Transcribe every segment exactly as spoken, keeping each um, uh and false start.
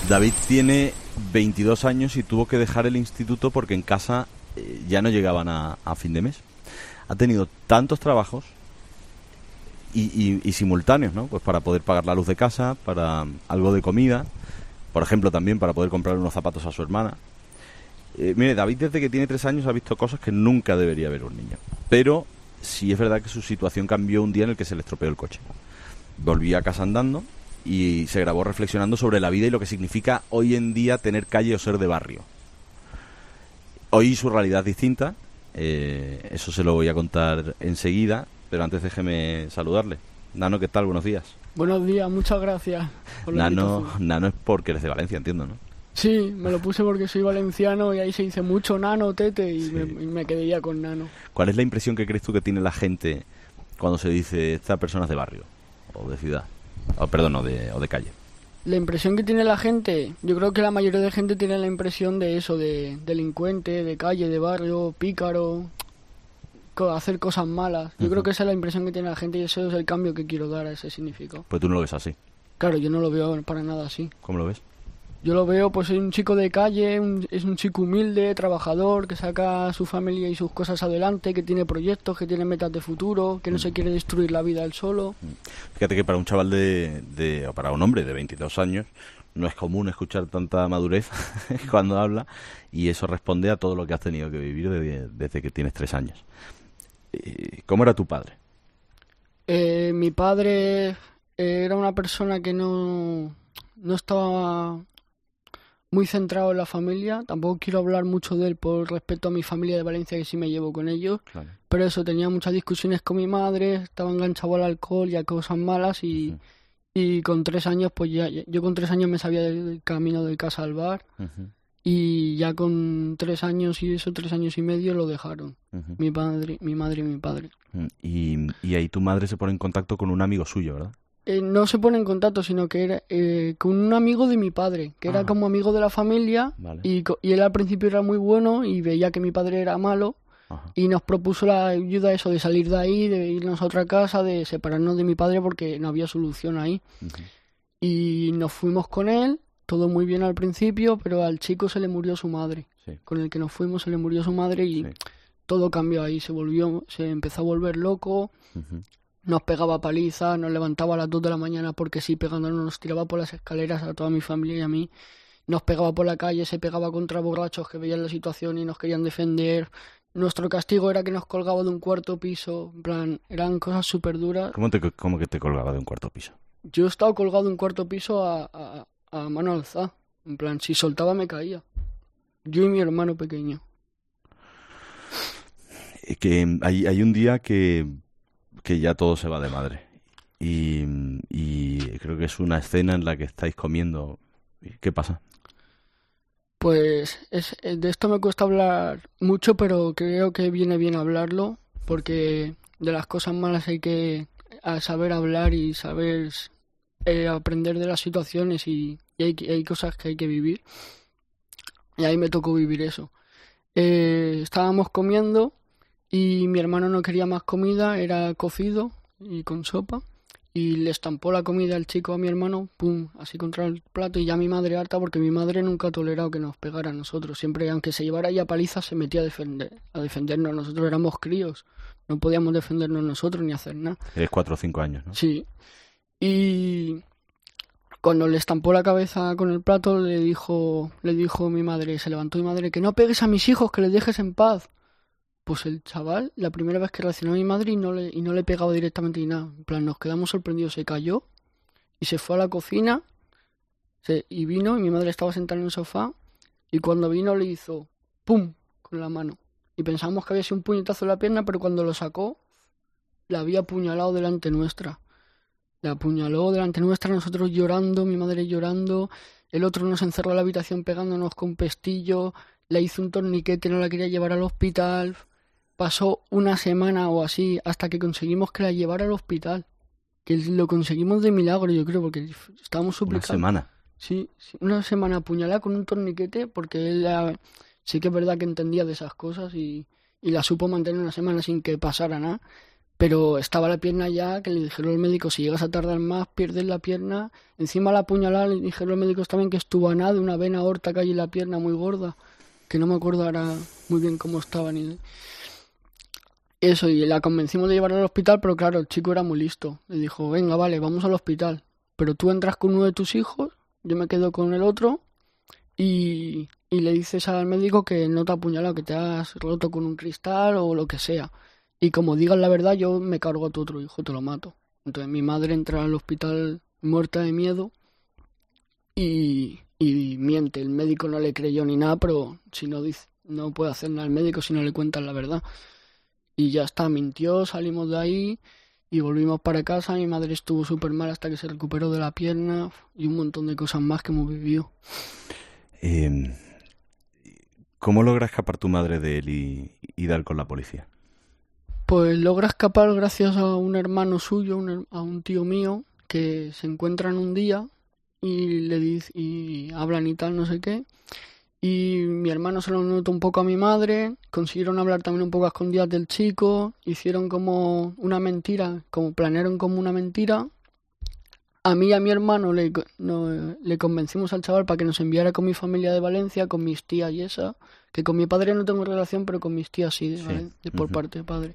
David tiene veintidós años y tuvo que dejar el instituto porque en casa eh, ya no llegaban a, a fin de mes. Ha tenido tantos trabajos y, y, y simultáneos, ¿no? Pues para poder pagar la luz de casa, para algo de comida, por ejemplo también para poder comprar unos zapatos a su hermana. Eh, mire, David desde que tiene tres años ha visto cosas que nunca debería ver un niño. Pero sí es verdad que su situación cambió un día en el que se le estropeó el coche. Volvió a casa andando y se grabó reflexionando sobre la vida y lo que significa hoy en día tener calle o ser de barrio. Hoy su realidad es distinta, eh, eso se lo voy a contar enseguida, pero antes déjeme saludarle. Nano, ¿qué tal? Buenos días. Buenos días, muchas gracias por la Nano, invitación. Nano es porque eres de Valencia, entiendo, ¿no? Sí, me lo puse porque soy valenciano y ahí se dice mucho nano, tete, y, Sí. me, y me quedé ya con nano. ¿Cuál es la impresión que crees tú que tiene la gente cuando se dice esta persona es de barrio o de ciudad? O, perdón, o de, o de calle. La impresión que tiene la gente, yo creo que la mayoría de gente tiene la impresión de eso, de delincuente, de calle, de barrio, pícaro, co- hacer cosas malas. Yo Ujú. creo que esa es la impresión que tiene la gente y eso es el cambio que quiero dar a ese significado. Pues tú no lo ves así. Claro, yo no lo veo para nada así. ¿Cómo lo ves? Yo lo veo, pues es un chico de calle, un- es un chico humilde, trabajador, que saca a su familia y sus cosas adelante, que tiene proyectos, que tiene metas de futuro, que no se quiere destruir la vida él solo. Fíjate que para un chaval de, de o para un hombre de veintidós años no es común escuchar tanta madurez cuando habla, y eso responde a todo lo que has tenido que vivir desde, desde que tienes tres años. Eh, ¿Cómo era tu padre? Eh, mi padre era una persona que no, no estaba muy centrado en la familia. Tampoco quiero hablar mucho de él por respeto a mi familia de Valencia, que sí me llevo con ellos. Claro. Pero eso, tenía muchas discusiones con mi madre, estaba enganchado al alcohol y a cosas malas y, Ujú. y con tres años, pues ya, ya- yo con tres años me sabía del camino de casa al bar Ujú, y ya con tres años y eso, tres años y medio lo dejaron, ujú. mi padre, mi madre y mi padre. Y, y ahí tu madre se pone en contacto con un amigo suyo, ¿verdad? Eh, no se pone en contacto, sino que era eh, con un amigo de mi padre, que era Ah. como amigo de la familia Vale. y, co- y él al principio era muy bueno y veía que mi padre era malo. Ajá. Y nos propuso la ayuda eso de salir de ahí, de irnos a otra casa, de separarnos de mi padre porque no había solución ahí. Ujú. Y nos fuimos con él, todo muy bien al principio, pero al chico se le murió su madre. Sí. Con el que nos fuimos se le murió su madre y Sí. todo cambió ahí, se volvió, se empezó a volver loco, Ujú. nos pegaba palizas, nos levantaba a las dos de la mañana porque sí, pegándonos, nos tiraba por las escaleras a toda mi familia y a mí. Nos pegaba por la calle, se pegaba contra borrachos que veían la situación y nos querían defender. Nuestro castigo era que nos colgaba de un cuarto piso, en plan, eran cosas súper duras. ¿Cómo, te, ¿Cómo que te colgaba de un cuarto piso? Yo he estado colgado de un cuarto piso a, a, a mano alzada, en plan, si soltaba me caía. Yo y mi hermano pequeño. Eh, Que hay, hay un día que, que ya todo se va de madre. Y, y creo que es una escena en la que estáis comiendo. ¿Qué pasa? Pues es, eh, de esto me cuesta hablar mucho, pero creo que viene bien hablarlo, porque de las cosas malas hay que a saber hablar y saber eh, aprender de las situaciones y, y hay, que- hay cosas que hay que vivir. Y ahí me tocó vivir eso. Eh, estábamos comiendo y mi hermano no quería más comida, era cocido y con sopa. Y le estampó la comida al chico a mi hermano, pum, así contra el plato. Y ya mi madre harta, porque mi madre nunca ha tolerado que nos pegara a nosotros. Siempre, aunque se llevara ya paliza, se metía a defender, a defendernos. Nosotros éramos críos, no podíamos defendernos nosotros ni hacer nada. Eres cuatro o cinco años, ¿no? Sí. Y cuando le estampó la cabeza con el plato, le dijo, le dijo mi madre, se levantó mi madre, que no pegues a mis hijos, que les dejes en paz. Pues el chaval, la primera vez que reaccionó a mi madre y no le, y no le pegaba directamente ni nada. En plan, nos quedamos sorprendidos, se cayó y se fue a la cocina se, y vino y mi madre estaba sentada en el sofá y cuando vino le hizo ¡pum! Con la mano. Y pensamos que había sido un puñetazo en la pierna, pero cuando lo sacó, la había apuñalado delante nuestra. La apuñaló delante nuestra, nosotros llorando, mi madre llorando, el otro nos encerró en la habitación pegándonos con pestillo, le hizo un torniquete, no la quería llevar al hospital. Pasó una semana o así hasta que conseguimos que la llevara al hospital. Que lo conseguimos de milagro, yo creo, porque estábamos Una suplicando. semana. Sí, sí, una semana apuñalada con un torniquete, porque él la- sí que es verdad que entendía de esas cosas y, y la supo mantener una semana sin que pasara nada. Pero estaba la pierna ya, que le dijeron al médico, si llegas a tardar más, pierdes la pierna. Encima la apuñalada, le dijeron los médicos también que estuvo a nada de una vena aorta que hay en la pierna muy gorda, que no me acuerdo ahora muy bien cómo estaba ni eso, y la convencimos de llevarla al hospital, pero claro, el chico era muy listo. Le dijo, venga, vale, vamos al hospital, pero tú entras con uno de tus hijos, yo me quedo con el otro, y, y le dices al médico que no te ha apuñalado, que te has roto con un cristal o lo que sea. Y como digas la verdad, yo me cargo a tu otro hijo, te lo mato. Entonces mi madre entra al hospital muerta de miedo y, y miente. El médico no le creyó ni nada, pero si no dice, no puede hacer nada el médico si no le cuentan la verdad. Y ya está, mintió, salimos de ahí y volvimos para casa. Mi madre estuvo súper mal hasta que se recuperó de la pierna y un montón de cosas más que hemos vivido. Eh, ¿Cómo logra escapar tu madre de él y, y dar con la policía? Pues logra escapar gracias a un hermano suyo, un, a un tío mío, que se encuentran un día y le dice, y hablan y tal, no sé qué. Y mi hermano se lo notó un poco a mi madre, consiguieron hablar también un poco a escondidas del chico, hicieron como una mentira, como planearon como una mentira. A mí y a mi hermano le, no, le convencimos al chaval para que nos enviara con mi familia de Valencia, con mis tías y esa, que con mi padre no tengo relación, pero con mis tías sí, de, Sí. Valencia, de por Ujú. parte de padre.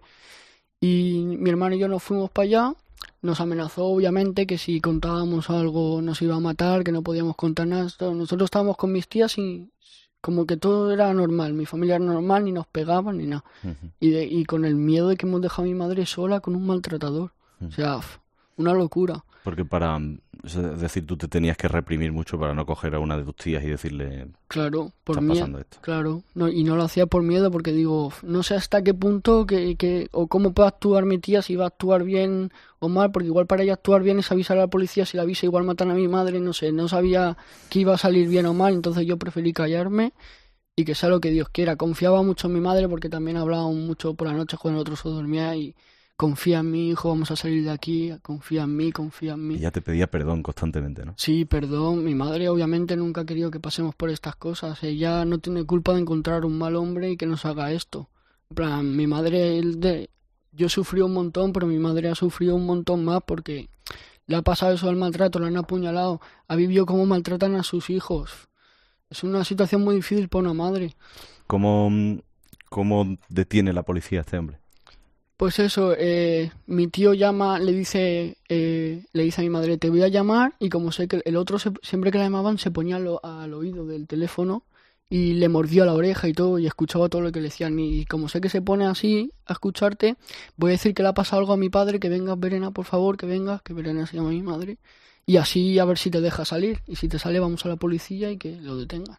Y mi hermano y yo nos fuimos para allá, nos amenazó obviamente que si contábamos algo nos iba a matar, que no podíamos contar nada. Nosotros estábamos con mis tías y como que todo era normal, mi familia era normal, ni nos pegaban ni nada. Ujú. Y, de, y con el miedo de que hemos dejado a mi madre sola con un maltratador. Ujú. O sea, f- una locura. Porque para, es decir, tú te tenías que reprimir mucho para no coger a una de tus tías y decirle, Claro, por está miedo, pasando esto. claro, no, y no lo hacía por miedo porque digo, "F- no sé hasta qué punto que, que o cómo puede actuar mi tía, si va a actuar bien o mal, porque igual para ella actuar bien es avisar a la policía, si la avisa igual matan a mi madre, no sé, no sabía que iba a salir bien o mal, entonces yo preferí callarme y que sea lo que Dios quiera. Confiaba mucho en mi madre porque también hablábamos mucho por la noche cuando nosotros se dormía y confía en mi hijo, vamos a salir de aquí, confía en mí, confía en mí. Ella te pedía perdón constantemente, ¿no? Sí, perdón, mi madre obviamente nunca ha querido que pasemos por estas cosas. Ella no tiene culpa de encontrar un mal hombre y que nos haga esto. En plan, mi madre, él de... yo sufrí un montón, pero mi madre ha sufrido un montón más porque le ha pasado eso del maltrato, la han apuñalado, ha vivido cómo maltratan a sus hijos. Es una situación muy difícil para una madre. ¿Cómo, cómo detiene la policía a este hombre? Pues eso, eh, mi tío llama, le dice, eh, le dice a mi madre, te voy a llamar, y como sé que el otro se- siempre que la llamaban se ponía al, o- al oído del teléfono y le mordía la oreja y todo y escuchaba todo lo que le decían, y como sé que se pone así a escucharte, voy a decir que le ha pasado algo a mi padre, que vengas Verena, por favor, que vengas, que Verena se llama mi madre, y así a ver si te deja salir, y si te sale vamos a la policía y que lo detengan.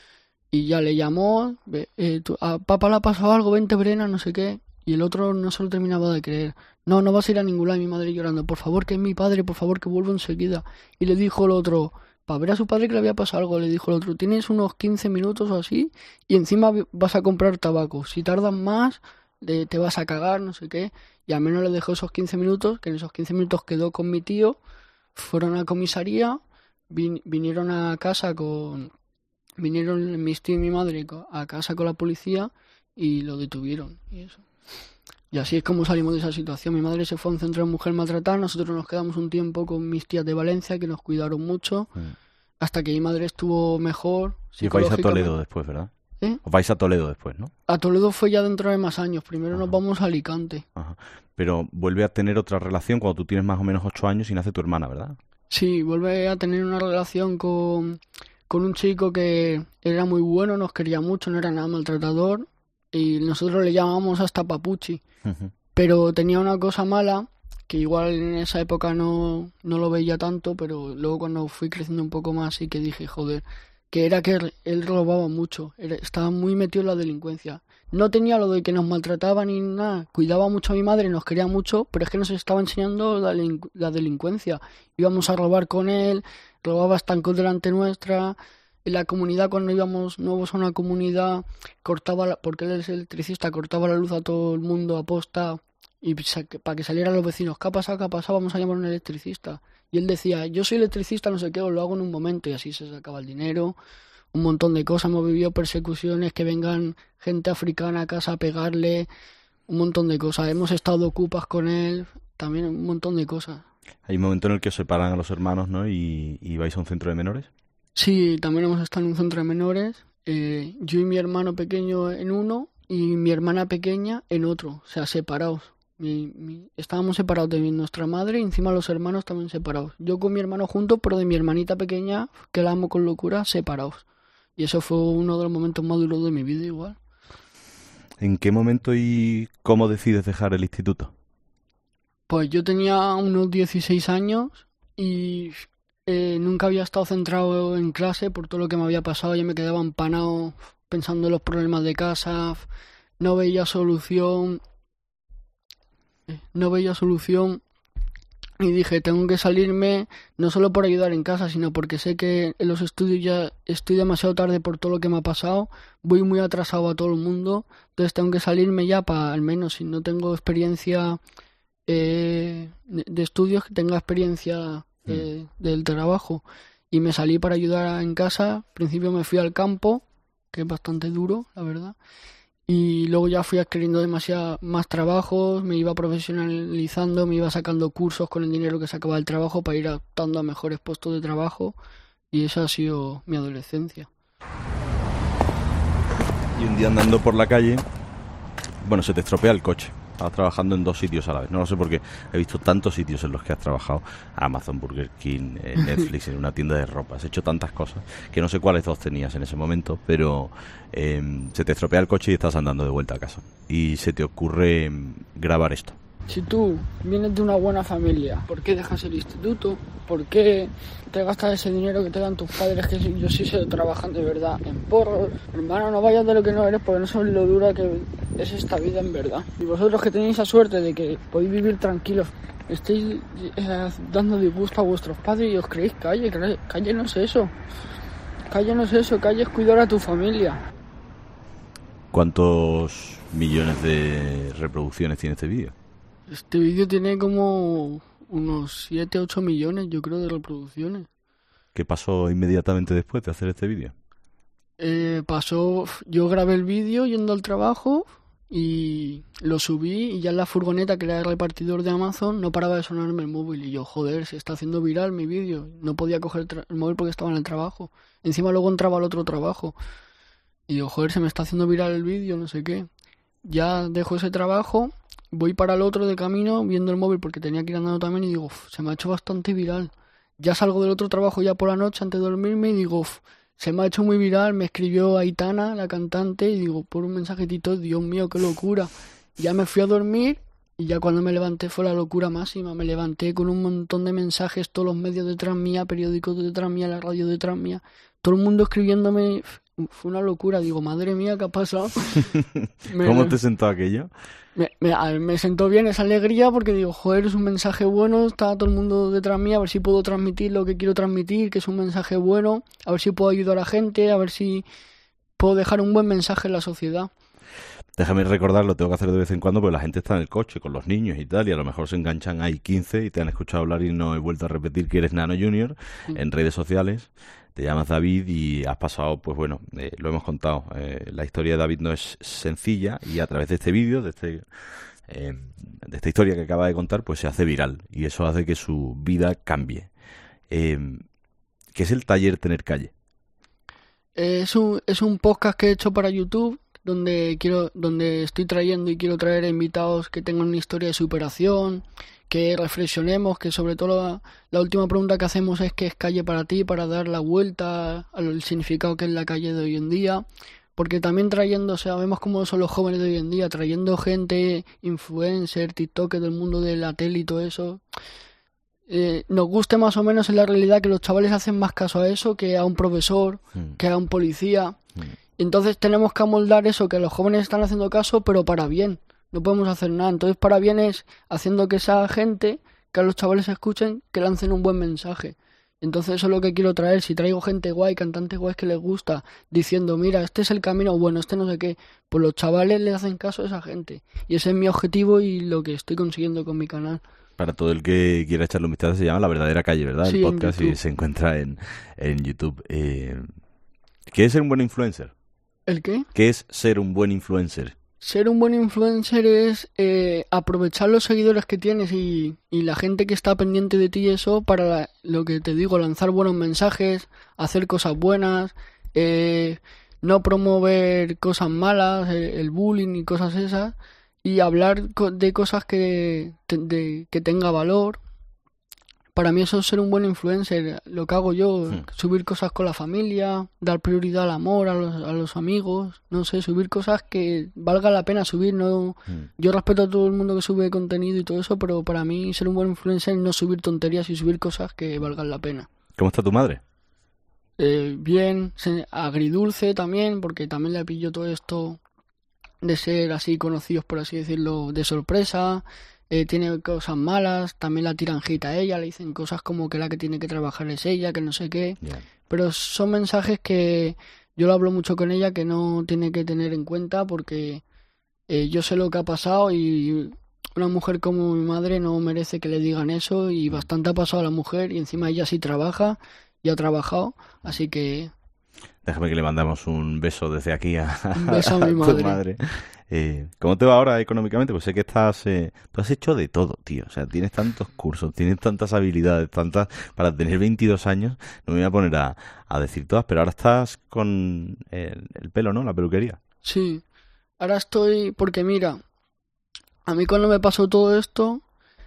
Y ya le llamó, ve- eh, tú- a papá le ha pasado algo, vente Verena, no sé qué. Y el otro no se lo terminaba de creer. No, no vas a ir a ningún lado. Y mi madre llorando, por favor, que es mi padre, por favor, que vuelva enseguida. Y le dijo el otro, para ver a su padre que le había pasado algo, le dijo el otro, tienes unos quince minutos o así, y encima vi- vas a comprar tabaco. Si tardas más, le- te vas a cagar, no sé qué. Y al menos le dejó esos quince minutos, que en esos quince minutos quedó con mi tío, fueron a comisaría, vin- vinieron a casa con... Vinieron mis tíos y mi madre co- a casa con la policía y lo detuvieron y eso. Y así es como salimos de esa situación. Mi madre se fue a un centro de mujer maltratada, nosotros nos quedamos un tiempo con mis tías de Valencia que nos cuidaron mucho Mm. hasta que mi madre estuvo mejor Y os vais a psicológicamente. Toledo después, ¿verdad? ¿Eh? Os vais a Toledo después, ¿no? A Toledo fue ya dentro de más años. Primero nos Ajá. vamos a Alicante. Ajá. Pero vuelve a tener otra relación cuando tú tienes más o menos ocho años y nace tu hermana, ¿verdad? Sí, vuelve a tener una relación con, con un chico que era muy bueno, nos quería mucho, no era nada maltratador y nosotros le llamábamos hasta Papuchi. Ujú. Pero tenía una cosa mala, que igual en esa época no, no lo veía tanto, pero luego cuando fui creciendo un poco más sí que dije, joder, que era que él, él robaba mucho, era- estaba muy metido en la delincuencia. No tenía lo de que nos maltrataba ni nada, cuidaba mucho a mi madre, nos quería mucho, pero es que nos estaba enseñando la, delincu- la delincuencia. Íbamos a robar con él, robaba estancos delante nuestra. En la comunidad, cuando íbamos nuevos a una comunidad, cortaba, la- porque él es electricista, cortaba la luz a todo el mundo a posta y sa- para que salieran los vecinos. ¿Qué ha pasado? ¿Qué ha pasado? Vamos a llamar a un electricista. Y él decía, yo soy electricista, no sé qué, os lo hago en un momento. Y así se sacaba el dinero, un montón de cosas. Hemos vivido persecuciones, que vengan gente africana a casa a pegarle, un montón de cosas. Hemos estado de ocupas con él, también un montón de cosas. Hay un momento en el que os separan a los hermanos, ¿no? Y, y vais a un centro de menores. Sí, también hemos estado en un centro de menores, eh, yo y mi hermano pequeño en uno y mi hermana pequeña en otro, o sea, separados. Mi, mi, estábamos separados de nuestra madre y encima los hermanos también separados. Yo con mi hermano junto, pero de mi hermanita pequeña, que la amo con locura, separados. Y eso fue uno de los momentos más duros de mi vida igual. ¿En qué momento y cómo decides dejar el instituto? Pues yo tenía unos dieciséis años y eh, nunca había estado centrado en clase por todo lo que me había pasado. Ya me quedaba empanado pensando en los problemas de casa, no veía solución, no veía solución y dije, tengo que salirme no solo por ayudar en casa, sino porque sé que en los estudios ya estoy demasiado tarde por todo lo que me ha pasado, voy muy atrasado a todo el mundo, entonces tengo que salirme ya para, al menos si no tengo experiencia eh, de, de estudios, que tenga experiencia eh, mm. del trabajo. Y me salí para ayudar en casa, al principio me fui al campo, que es bastante duro, la verdad. Y luego ya fui adquiriendo demasiado más trabajos, me iba profesionalizando, me iba sacando cursos con el dinero que sacaba del trabajo para ir optando a mejores puestos de trabajo y esa ha sido mi adolescencia. Y un día andando por la calle, bueno, se te estropea el coche. Estabas trabajando en dos sitios a la vez. No lo sé porque he visto tantos sitios en los que has trabajado. Amazon, Burger King, eh, Netflix, en una tienda de ropa. Has hecho tantas cosas que no sé cuáles dos tenías en ese momento, pero eh, se te estropea el coche y estás andando de vuelta a casa. Y se te ocurre eh, grabar esto. Si tú vienes de una buena familia, ¿por qué dejas el instituto? ¿Por qué te gastas ese dinero que te dan tus padres, que yo sí sé trabajan de verdad, en porros? Hermano, no vayas de lo que no eres porque no sabes lo dura que es esta vida en verdad. Y vosotros que tenéis la suerte de que podéis vivir tranquilos, estáis eh, dando disgusto a vuestros padres y os creéis calle, cállenos eso. Cállenos eso, calles cuidar a tu familia. ¿Cuántos millones de reproducciones tiene este vídeo? Este vídeo tiene como unos siete, ocho millones, yo creo, de reproducciones. ¿Qué pasó inmediatamente después de hacer este vídeo? Eh, pasó, yo grabé el vídeo yendo al trabajo y lo subí y ya en la furgoneta, que era el repartidor de Amazon, no paraba de sonarme el móvil. Y yo, joder, se está haciendo viral mi vídeo. No podía coger el, tra- el móvil porque estaba en el trabajo. Encima luego entraba al otro trabajo. Y yo, joder, se me está haciendo viral el vídeo, no sé qué. Ya dejo ese trabajo, voy para el otro de camino viendo el móvil porque tenía que ir andando también y digo, se me ha hecho bastante viral. Ya salgo del otro trabajo ya por la noche antes de dormirme y digo, se me ha hecho muy viral. Me escribió Aitana, la cantante, y digo, por un mensajetito, Dios mío, qué locura. Ya me fui a dormir y ya cuando me levanté fue la locura máxima. Me levanté con un montón de mensajes, todos los medios detrás mía, periódicos detrás mía, la radio detrás mía, todo el mundo escribiéndome. Fue una locura, digo, madre mía, ¿qué ha pasado? me, ¿Cómo te sentó aquello? Me, me, me sentó bien esa alegría porque digo, joder, es un mensaje bueno, está todo el mundo detrás mía, a ver si puedo transmitir lo que quiero transmitir, que es un mensaje bueno, a ver si puedo ayudar a la gente, a ver si puedo dejar un buen mensaje en la sociedad. Déjame recordar, lo tengo que hacer de vez en cuando porque la gente está en el coche con los niños y tal, y a lo mejor se enganchan ahí quince y te han escuchado hablar y no he vuelto a repetir que eres Nano Junior sí. En redes sociales. Te llamas David y has pasado, pues bueno, eh, lo hemos contado. Eh, la historia de David no es sencilla y a través de este vídeo, de este eh, de esta historia que acaba de contar, pues se hace viral y eso hace que su vida cambie. Eh, ¿Qué es el taller Tener Calle? Eh, es un es un podcast que he hecho para YouTube donde quiero donde estoy trayendo y quiero traer invitados que tengan una historia de superación, que reflexionemos, que sobre todo la, la última pregunta que hacemos es ¿qué es calle para ti? Para dar la vuelta al significado que es la calle de hoy en día, porque también trayendo, o sea, vemos cómo son los jóvenes de hoy en día, trayendo gente, influencer, TikTok del mundo de la tele y todo eso, eh, nos guste más o menos en la realidad que los chavales hacen más caso a eso que a un profesor, mm. que a un policía, mm. entonces tenemos que amoldar eso, que los jóvenes están haciendo caso, pero para bien. No podemos hacer nada. Entonces, para bien es haciendo que esa gente, que a los chavales escuchen, que lancen un buen mensaje. Entonces, eso es lo que quiero traer. Si traigo gente guay, cantantes guays que les gusta, diciendo, mira, este es el camino bueno, este no sé qué, pues los chavales le hacen caso a esa gente. Y ese es mi objetivo y lo que estoy consiguiendo con mi canal. Para todo el que quiera echarle un vistazo, se llama La Verdadera Calle, ¿verdad? Sí, el podcast y se encuentra en, en YouTube. Eh, ¿Qué es ser un buen influencer? ¿El qué? ¿Qué es ser un buen influencer? ser un buen influencer es eh, aprovechar los seguidores que tienes y, y la gente que está pendiente de ti y eso para la- lo que te digo, lanzar buenos mensajes, hacer cosas buenas, eh, no promover cosas malas, eh, el bullying y cosas esas, y hablar co- de cosas que, te- de- que tenga valor. Para mí eso es ser un buen influencer, lo que hago yo, Hmm. subir cosas con la familia, dar prioridad al amor, a los, a los amigos, no sé, subir cosas que valga la pena subir, no... Mm. Yo respeto a todo el mundo que sube contenido y todo eso, pero para mí ser un buen influencer es no subir tonterías y subir cosas que valgan la pena. ¿Cómo está tu madre? Eh, bien, se- agridulce también, porque también le pillo todo esto de ser así conocidos, por así decirlo, de sorpresa. Eh, tiene cosas malas, también la tiran hate a ella, le dicen cosas como que la que tiene que trabajar es ella, que no sé qué. Ya. Pero son mensajes que yo lo hablo mucho con ella, que no tiene que tener en cuenta porque eh, yo sé lo que ha pasado y una mujer como mi madre no merece que le digan eso y bastante ha pasado a la mujer y encima ella sí trabaja y ha trabajado, así que Déjame que le mandamos un beso desde aquí a, un beso a mi tu madre. madre. Eh, ¿Cómo te va ahora económicamente? Pues sé que estás, eh, tú has hecho de todo, tío. O sea, tienes tantos cursos, tienes tantas habilidades, tantas para tener veintidós años. No me voy a poner a, a decir todas, pero ahora estás con el, el pelo, ¿no? La peluquería. Sí, ahora estoy, porque mira, a mí cuando me pasó todo esto,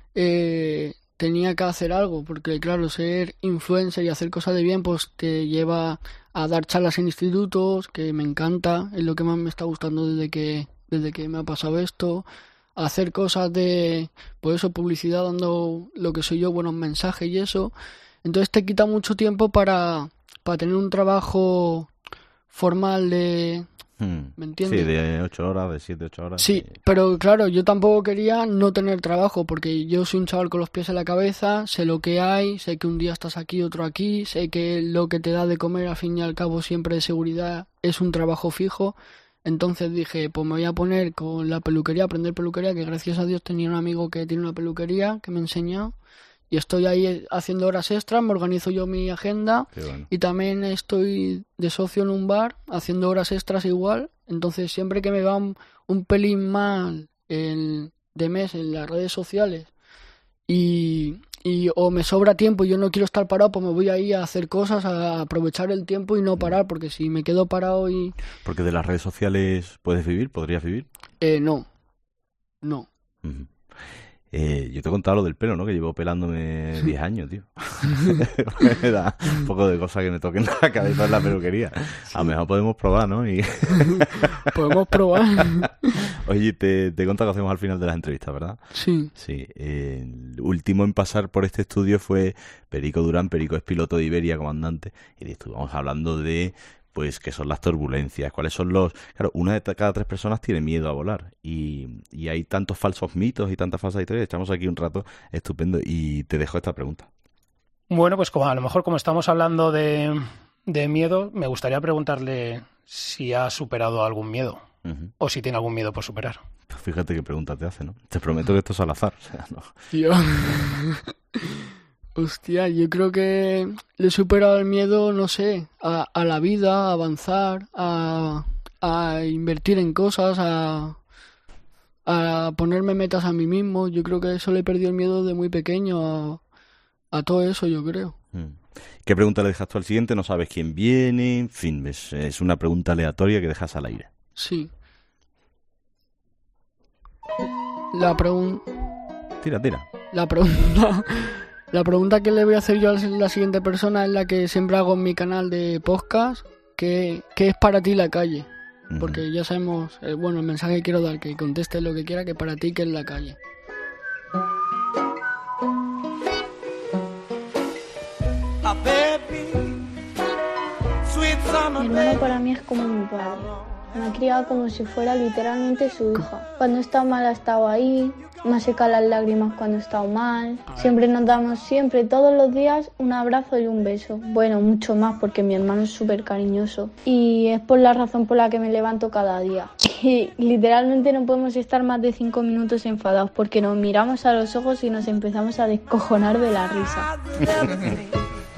eh, tenía que hacer algo, porque claro, ser influencer y hacer cosas de bien, pues te lleva a dar charlas en institutos, que me encanta, es lo que más me está gustando desde que, desde que me ha pasado esto, a hacer cosas de, pues eso, publicidad, dando lo que soy yo, buenos mensajes y eso. Entonces te quita mucho tiempo para, para tener un trabajo formal de... Hmm. ¿Me Sí, entiendes? de ocho horas, de siete, ocho horas. Sí, eh, pero claro, yo tampoco quería no tener trabajo, porque yo soy un chaval con los pies en la cabeza, sé lo que hay, sé que un día estás aquí, otro aquí, sé que lo que te da de comer al fin y al cabo siempre de seguridad es un trabajo fijo. Entonces dije, pues me voy a poner con la peluquería, aprender peluquería, que gracias a Dios tenía un amigo que tiene una peluquería que me enseñó. Y estoy ahí haciendo horas extras, me organizo yo mi agenda. Qué bueno. Y también estoy de socio en un bar, haciendo horas extras igual. Entonces, siempre que me va un, un pelín mal en- de mes en las redes sociales y, y o me sobra tiempo y yo no quiero estar parado, pues me voy ahí a hacer cosas, a aprovechar el tiempo y no parar, porque si me quedo parado y... Porque de las redes sociales puedes vivir, podrías vivir. Eh, no, no. Ujú. Eh, yo te he contado lo del pelo, ¿no? Que llevo pelándome diez años, tío. Me da un poco de cosa que me toquen la cabeza en la peluquería. A lo mejor podemos probar, ¿no? Y... Podemos probar. Oye, te, te he contado que hacemos al final de las entrevistas, ¿verdad? Sí, Sí. eh, el último en pasar por este estudio fue Perico Durán. Perico es piloto de Iberia, comandante. Y estuvimos hablando de... pues qué son las turbulencias, cuáles son los... Claro, una de cada tres personas tiene miedo a volar y, y hay tantos falsos mitos y tantas falsas historias. Echamos aquí un rato estupendo y te dejo esta pregunta. Bueno, pues como a lo mejor como estamos hablando de, de miedo, me gustaría preguntarle si ha superado algún miedo Uh-huh. o si tiene algún miedo por superar. Pues fíjate qué pregunta te hace, ¿no? Te prometo que esto es al azar. O sea, no. tío. Hostia, yo creo que le he superado el miedo, no sé, a, a la vida, a avanzar, a, a invertir en cosas, a, a ponerme metas a mí mismo. Yo creo que eso le he perdido el miedo de muy pequeño a, a todo eso, yo creo. Mm. ¿Qué pregunta le dejas tú al siguiente? No sabes quién viene. En fin, es, es una pregunta aleatoria que dejas al aire. Sí. La pregunta... Tira, tira. La pregunta... La pregunta que le voy a hacer yo a la siguiente persona es la que siempre hago en mi canal de podcast, que ¿qué es para ti la calle? Ujú. Porque ya sabemos, eh, bueno, el mensaje que quiero dar, que conteste lo que quiera, que para ti, ¿qué es la calle? Mi hermano para mí es como mi padre. Me ha criado como si fuera literalmente su hija. Cuando he estado mal ha estado ahí, me ha secado las lágrimas cuando he estado mal. Siempre nos damos, siempre, todos los días, un abrazo y un beso. Bueno, mucho más porque mi hermano es súper cariñoso. Y es por la razón por la que me levanto cada día. Y literalmente no podemos estar más de cinco minutos enfadados porque nos miramos a los ojos y nos empezamos a descojonar de la risa.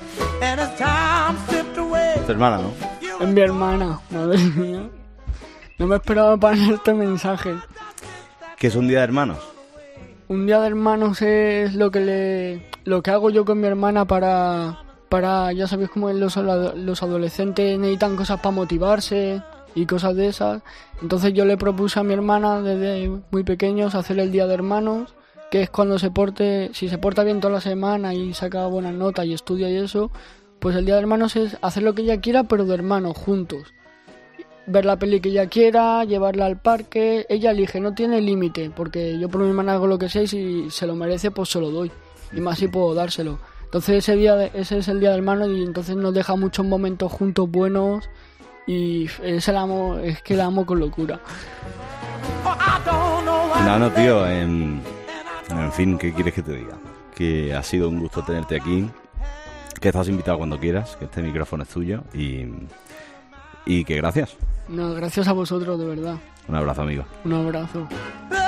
Tu hermana, ¿no? Es mi hermana, madre mía. No me esperaba para este mensaje. ¿Qué es un día de hermanos? Un día de hermanos es lo que le, lo que hago yo con mi hermana para, para ya sabéis cómo los, los adolescentes necesitan cosas para motivarse y cosas de esas. Entonces yo le propuse a mi hermana desde muy pequeños hacer el día de hermanos, que es cuando se porte, si se porta bien toda la semana y saca buenas notas y estudia y eso, pues el día de hermanos es hacer lo que ella quiera, pero de hermanos, juntos. Ver la peli que ella quiera, llevarla al parque, ella elige, no tiene límite, porque yo por mi hermana hago lo que sé y si se lo merece, pues se lo doy, y más si puedo dárselo. Entonces ese día de, ese es el día de hermanos y entonces nos deja muchos momentos juntos buenos y es el amo, es que la amo con locura. No, no, tío, en, en fin, ¿qué quieres que te diga? Que ha sido un gusto tenerte aquí, que estás invitado cuando quieras, que este micrófono es tuyo y, y que gracias. No, gracias a vosotros, de verdad. Un abrazo, amigo. Un abrazo.